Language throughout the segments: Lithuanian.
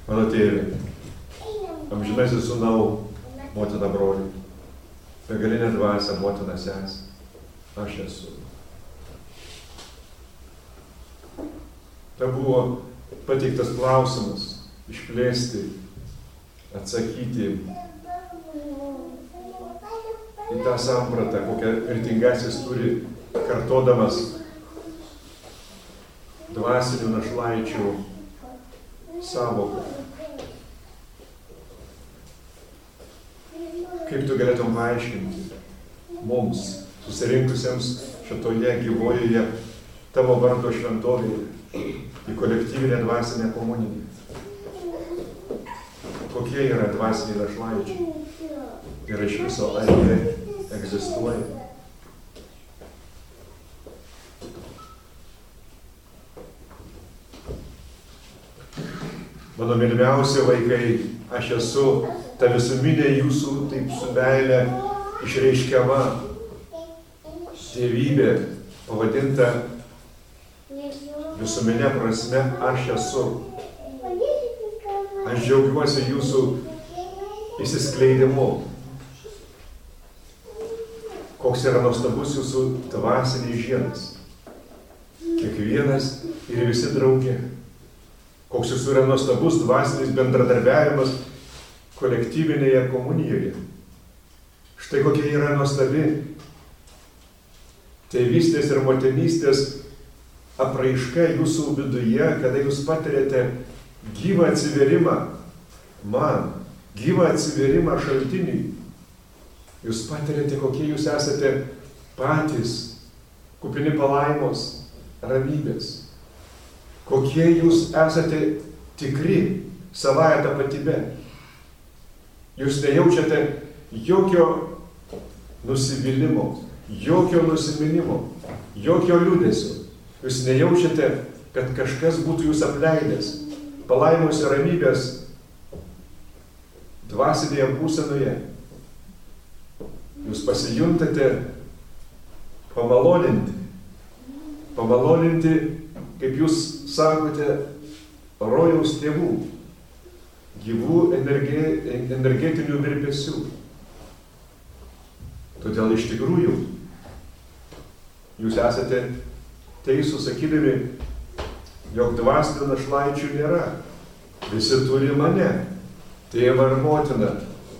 Mano tėve, amžinasis sūnau, motina broli, begalinė dvasia, motina sesė, aš esu. Tai buvo pateiktas klausimas, išplėsti, atsakyti į tą sampratą, kokią vertingasis turi, kartodamas dvasinių našlaičių sąvoką. Kaip tu galėtum paaiškinti mums, susirinkusiems šitoje gyvojoje tavo vardo šventovėje, į kolektyvinę dvasinę komuniją? Kokie yra dvasiniai našlaičiai? Ir iš viso, ar jie egzistuoja? Mano mylimiausi vaikai, aš esu ta visuminė jūsų taip su meile išreiškiama tėvybė, pavadinta visuminė prasme, aš esu. Aš džiaugiuosi jūsų įsiskleidimu. Koks yra nuostabus jūsų dvasinis žiedas. Kiekvienas ir visi drauge. Koks jūsų yra nuostabus dvasinis bendradarbiavimas kolektyvinėje komunijoje. Štai kokia yra nuostabi tėvystės ir motinystės apraiška jūsų viduje, kada jūs patiriate gyvą atsiverimą man, gyvą atsiverimą šaltiniui. Jūs patiriate, kokie jūs esate patys, kupini palaimos, ramybės. Kokie jūs esate tikri savąją tapatybę. Jūs nejaučiate jokio nusivylimo, jokio nusiminimo, jokio liūdesio. Jūs nejaučiate, kad kažkas būtų jūs apleidęs. Palaimos ir ramybės dvasinėje būsenoje. Jūs pasijuntate pamaloninti, kaip jūs sakote, rojaus tėvų, gyvų energetinių virpesių. Todėl iš tikrųjų jūs esate teisūs sakydami, jog dvasinių našlaičių nėra. Visi turi mane, tėvą ir motiną.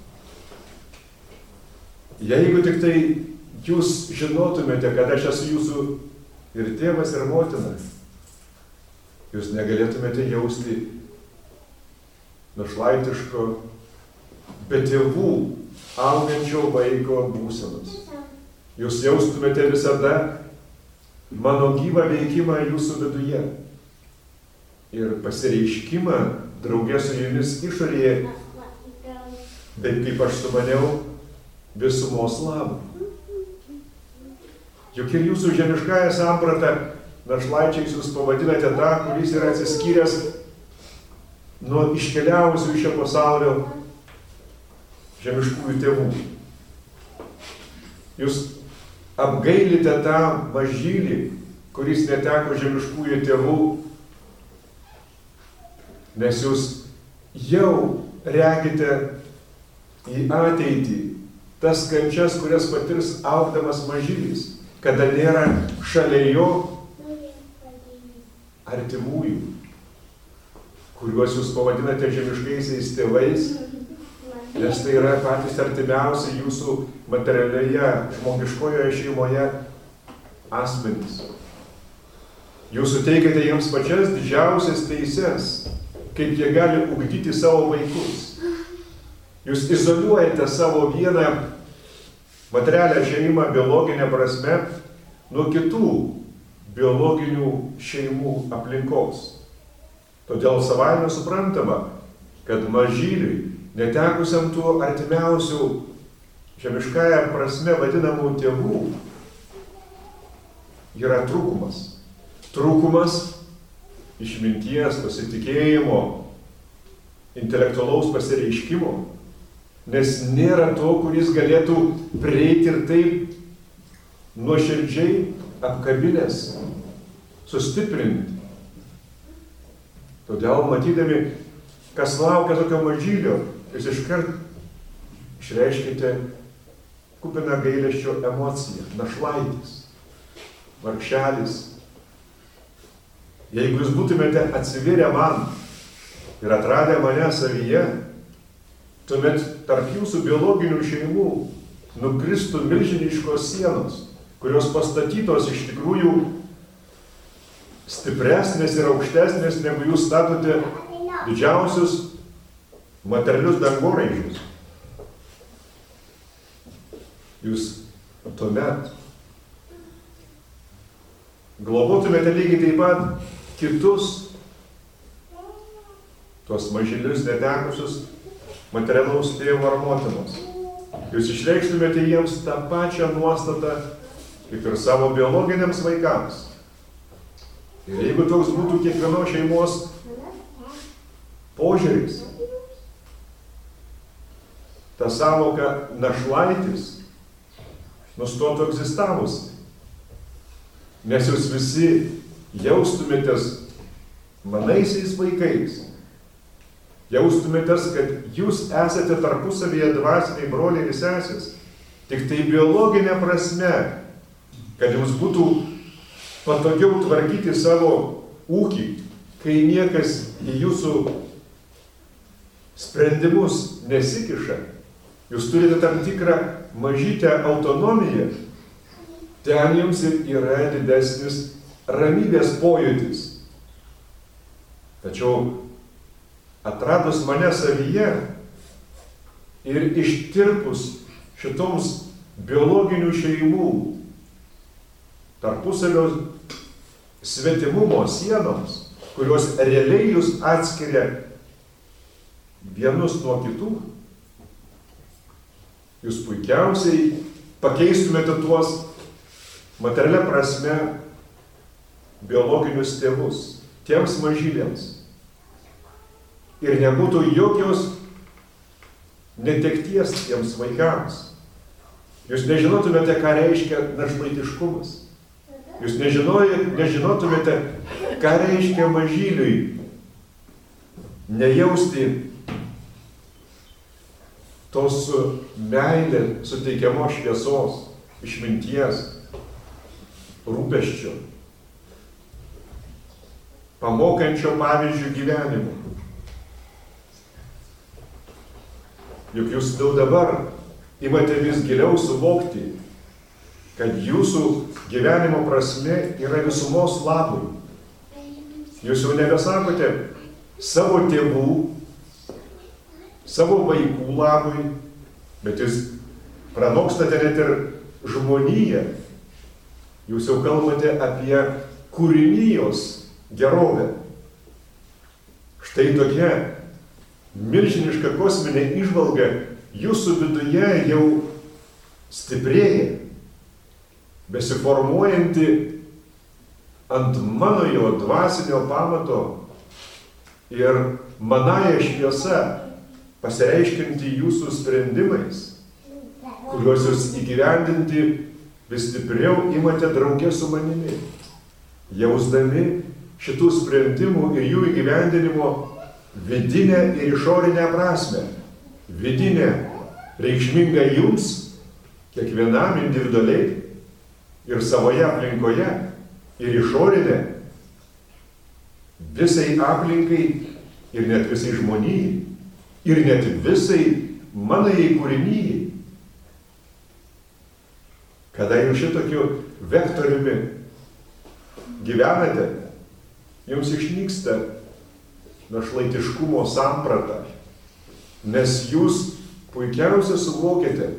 Jeigu tik tai jūs žinotumėte, kad aš esu jūsų ir tėvas, ir motina, jūs negalėtumėte jausti našlaitiško, be tėvų augančio vaiko būsenos. Jūs jaustumėte visada mano gyvą veikimą jūsų viduje ir pasireiškimą draugė su jumis išorėje, bet kaip aš sumaniau, visumos labą. Juk ir jūsų žemiškąją sampratą našlaičiais jūs pavadinate tą, kuris yra atsiskyręs nuo iškeliavusių iš šio pasaulio žemiškųjų tėvų. Jūs apgailite tą mažylį, kuris neteko žemiškųjų tėvų, nes jūs jau regite į ateitį tas kančias, kurias patirs augdamas mažylis, kada nėra šalia jo artimųjų, kuriuos jūs pavadinate žemiškaisiais tėvais, nes tai yra patys artimiausi jūsų materialioje, žmogiškojoje šeimoje asmenys. Jūs suteikiate jiems pačias didžiausias teises, kaip jie gali ugdyti savo vaikus. Jūs izoliuojate savo vieną materialią šeimą biologinę prasme nuo kitų biologinių šeimų aplinkos. Todėl savaime suprantama, kad mažyliui, netekusiam tų artimiausių žemiškąją prasme vadinamų tėvų, yra trūkumas. Trūkumas išminties, pasitikėjimo, intelektualaus pasireiškimo, nes nėra to, kuris galėtų prieiti ir taip nuoširdžiai apkabinęs, sustiprinti. Todėl matydami, kas laukia tokio mažylio, jūs iškart išreiškite kupiną gailesčio emociją, našlaitis, vargšelis. Jeigu jūs būtumėte atsivirę man ir atradę mane savyje, tuomet tarp jūsų biologinių šeimų nukristų milžiniškos sienos, kurios pastatytos iš tikrųjų stipresnės ir aukštesnės, negu jūs statote didžiausius materialius dangoraižius. Jūs tuomet globotumėte lygiai taip pat kitus tuos mažylius netekusius materialaus tėvo ar motinos. Jūs išreikštumėte jiems tą pačią nuostatą, kaip ir savo biologiniams vaikams. Ir jeigu toks būtų kiekvienos šeimos požiūris, ta sąvoka našlaitis nustotų egzistavusi, nes jūs visi jaustumėtės manaisiais vaikais, jaustumėtės, kad jūs esate tarpusavyje dvasiniai broliai ir sesės, tik tai biologinė prasme, kad jums būtų patogiau tvarkyti savo ūkį, kai niekas į jūsų sprendimus nesikiša. Jūs turite tam tikrą mažytę autonomiją, ten jums ir yra didesnis ramybės pojūtis. Tačiau atradus mane savyje ir ištirpus šitoms biologinių šeimų tarpusavio svetimumo sienoms, kurios realiai jūs atskiria vienus nuo kitų, jūs puikiausiai pakeistumėte tuos materialia prasme biologinius tėvus, tiems mažylėms. Ir nebūtų jokios netekties tiems vaikams. Jūs nežinotumėte, ką reiškia našlaitiškumas. Jūs nežinotumėte, ką reiškia mažyliui nejausti tos meilė suteikiamos šviesos, išminties, rūpesčio, pamokančio pavyzdžių gyvenimu. Juk jūs jau dabar imate vis giliau suvokti, kad jūsų gyvenimo prasme yra visumos labui. Jūs jau nebesakote savo tėvų, savo vaikų labui, bet jūs pranokstate net ir žmoniją. Jūs jau kalbate apie kūrinijos gerovę. Štai tokia milžiniška kosminė įžvalga jūsų viduje jau stiprėja, besiformuojanti ant manojo dvasinio pamato ir manąją šviesą pasireiškinti jūsų sprendimais, kuriuos jūs įgyvendinti vis stipriau imate drauge su manimi, jausdami šitų sprendimų ir jų įgyvendinimo vidinę ir išorinę prasme. Vidinę reikšmingą jums, kiekvienam individualiai ir savoje aplinkoje, ir išorinę visai aplinkai ir net visai žmonijai, ir net visai manai kūrinijai. Kada jūs šitokiu vektoriumi gyvenate, jums išnyksta našlaitiškumo samprata, nes jūs puikiausiai suvokiate,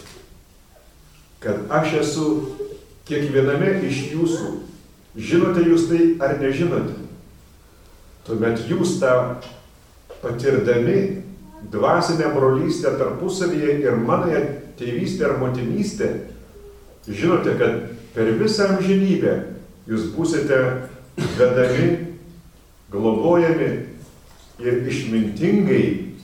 kad aš esu kiekviename iš jūsų. Žinote jūs tai ar nežinote? Tuomet jūs tą patirdami dvasinę brolystę tarpusavyje ir manąją tėvystę ar motinystę, žinote, kad per visą amžinybę jūs būsite vedami, globojami ir išmintingai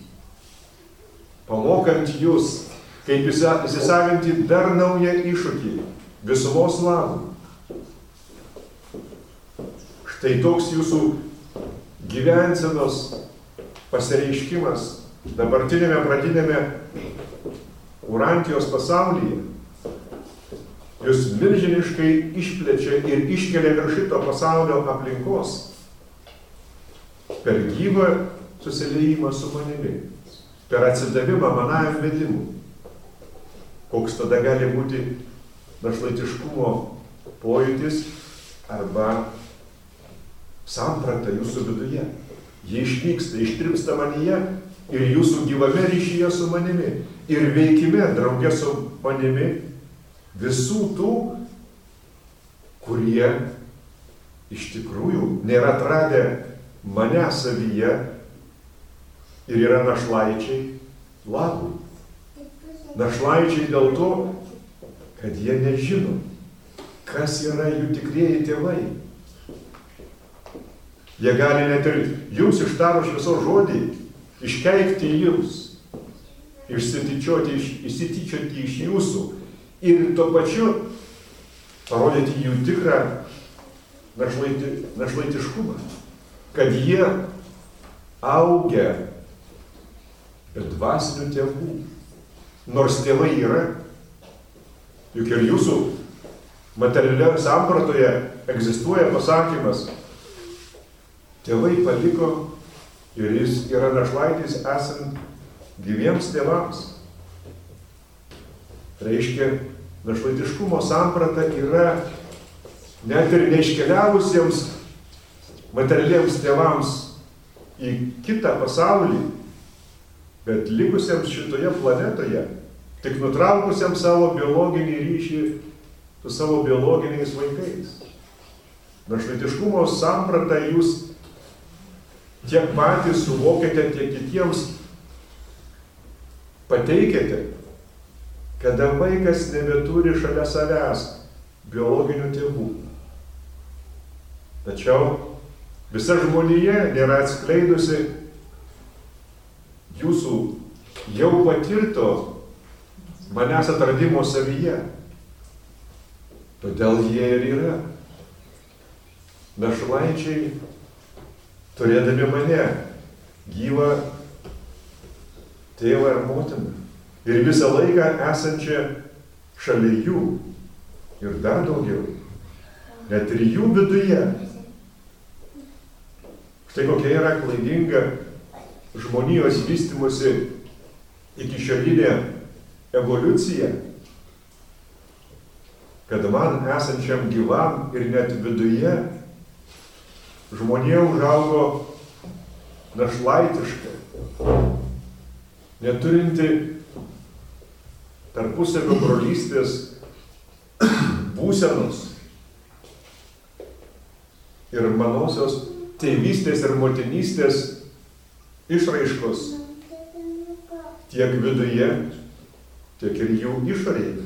pamokant jūs, kaip įsisavinti dar naują iššūkį visumos labui. Štai toks jūsų gyvensenos pasireiškimas dabartinėme pradinėme Urantijos pasaulyje jūs milžiniškai išplečia ir iškelia virš šito pasaulio aplinkos per gyvą susiliejimą su manimi, per atsidavimą manajam vedimui. Koks tada gali būti našlaitiškumo pojūtis arba samprata jūsų viduje. Jie išnyksta, ištirpsta manyje ir jūsų gyvame ryšyje su manimi ir veikime drauge su manimi visų tų, kurie iš tikrųjų nėra atradę mane savyje ir yra našlaičiai labui. Našlaičiai dėl to, kad jie nežino, kas yra jų tikrieji tėvai. Jie gali net ir jums ištarus šviesos žodį, iškeikti jums, išsityčioti iš jūsų ir tuo pačiu parodyti jų tikrą našlaitiškumą, kad jie augia be dvasinių tėvų. Nors tėvai yra, juk ir jūsų materialioje sampratoje egzistuoja pasakymas, tėvai paliko ir jis yra našlaitis esant gyviems tėvams. Reiškia, našlaitiškumo samprata yra net ir neiškeliavusiems materialiems tėvams į kitą pasaulį, bet likusiems šitoje planetoje, tik nutraukusiems savo biologinį ryšį su savo biologiniais vaikais. Našlaitiškumo sampratą jūs tiek patys suvokėte, tiek kitiems pateikėte, kada vaikas nebeturi šalia savęs biologinių tėvų. Tačiau visa žmonija nėra atskleidusi jūsų jau patirto manęs atradimo savyje. Todėl jie ir yra našlaičiai, turėdami mane, gyvą tėvą ir motiną. Ir visą laiką esančią šalia jų. Ir dar daugiau. Net ir jų viduje. Štai kokia yra klaidinga žmonijos vystymosi iki šiolinė evoliucija, kad man esančiam gyvam ir net viduje žmonija užaugo našlaitiškai, neturinti tarpusavio brolystės būsenos ir manosios tėvystės ir motinystės išraiškos tiek viduje, tiek ir jų išorėje.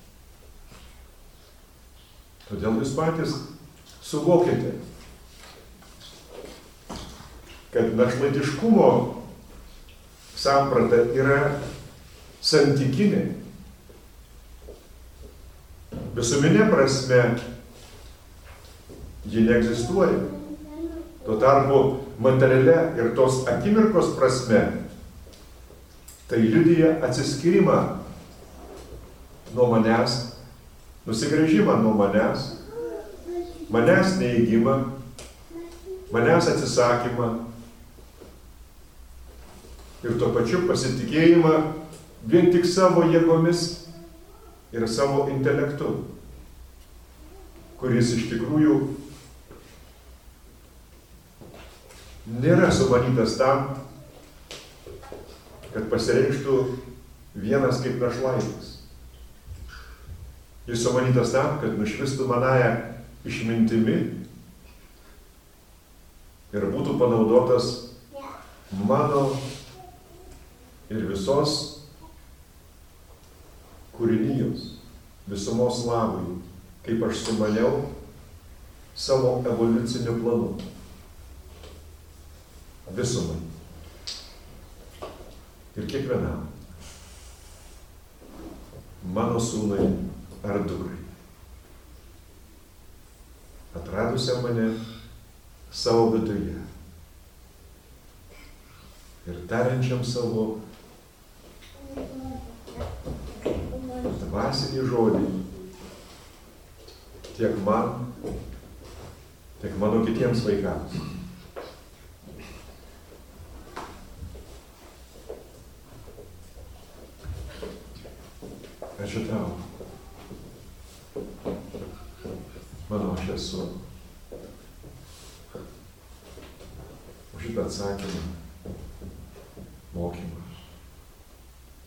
Todėl jūs patys suvokite, kad našlaitiškumo samprata yra santykinė. Visuminė prasme ji neegzistuoja. Tuo tarpu materialia ir tos akimirkos prasme tai liudija atsiskyrimą nuo manęs, nusigręžimą nuo manęs, manęs neigimą, manęs atsisakymą ir tuo pačiu pasitikėjimą vien tik savo jėgomis ir savo intelektu, kuris iš tikrųjų nėra sumanytas tam, kad pasireikštų vienas kaip našlaitis. Jis sumanytas tam, kad nušvistų manąją išmintimi ir būtų panaudotas mano ir visos kūrinijos, visumos labui, kaip aš sumaniau savo evoliuciniu planu. Visumai. Ir kiekvienam. Mano sūnai ar dukrai. Atradusiam mane savo viduje. ir tariančiam savo dvasinį žodį tiek man, tiek mano kitiems vaikams. Ačiū tau, mano aš esu, už šitą atsakymą, mokymą.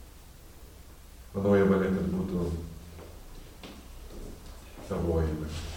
Mano valia, kad būtų tavoji valia.